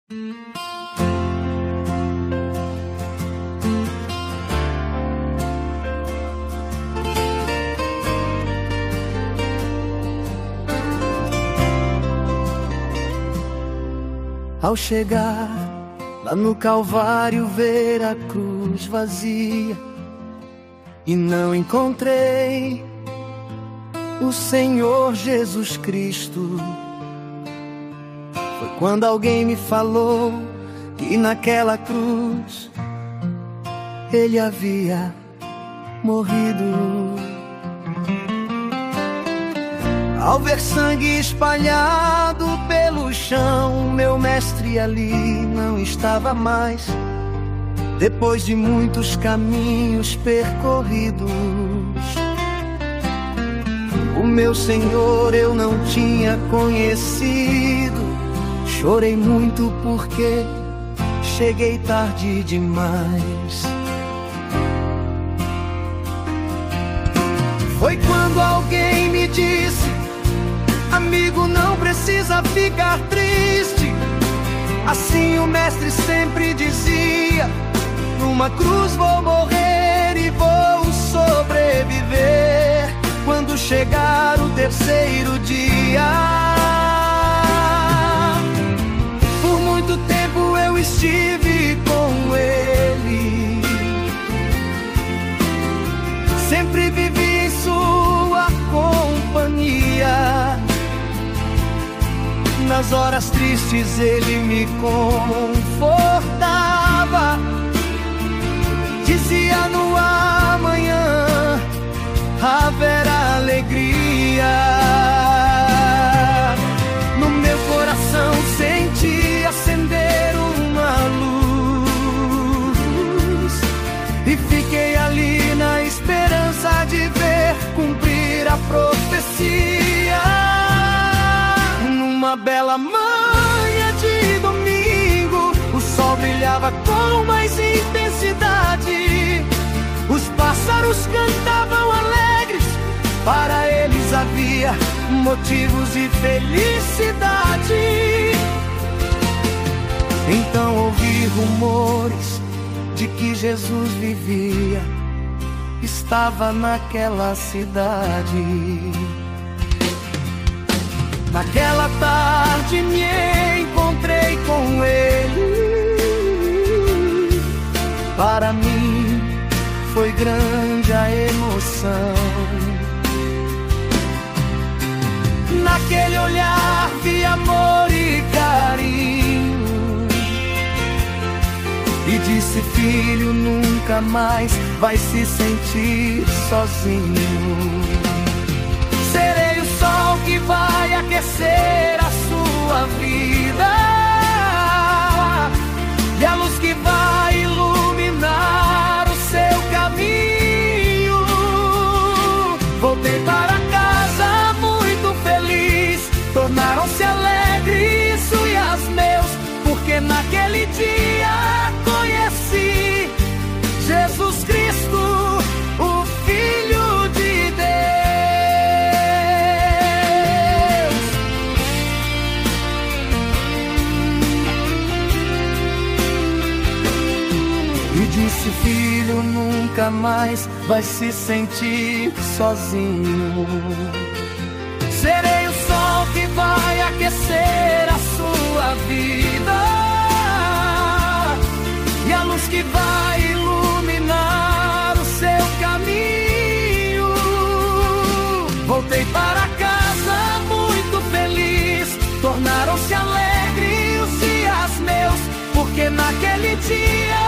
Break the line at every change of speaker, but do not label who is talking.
Ao chegar lá no Calvário, ver a cruz vazia e não encontrei o Senhor Jesus Cristo. Foi quando alguém me falou que naquela cruz Ele havia morrido. Ao ver sangue espalhado pelo chão, meu mestre ali não estava mais. Depois de muitos caminhos percorridos, o meu Senhor eu não tinha conhecido. Chorei muito porque cheguei tarde demais. Foi quando alguém me disse: amigo, não precisa ficar triste. Assim o mestre sempre dizia: numa cruz vou morrer e vou sobreviver quando chegar o terceiro dia. Por muito tempo eu estive com Ele, sempre vivi em sua companhia. Nas horas tristes Ele me confortava, dizia: no amanhã haverá alegria. No meu coração senti acender uma luz e fiquei ali na esperança de ver cumprir a profecia. Numa bela manhã de domingo, o sol brilhava com mais intensidade. Os pássaros cantavam alegres, para eles havia motivos de felicidade. Então ouvi rumores de que Jesus vivia, estava naquela cidade. Naquela tarde me encontrei com Ele. Para mim foi grande a emoção. Naquele olhar vi amor e carinho e disse: filho, nunca mais vai se sentir sozinho. Serei o sol que vai aquecer a sua vida e a luz que vai iluminar o seu caminho. Voltei para casa muito feliz, tornaram-se alegres e as meus, porque naquele dia conheci Jesus Cristo, o Filho de Deus. E disse: filho, nunca mais vai se sentir sozinho. Serei o sol que vai aquecer a sua vida e a luz que vai iluminar o seu caminho. Voltei para casa muito feliz, tornaram-se alegres os dias meus, porque naquele dia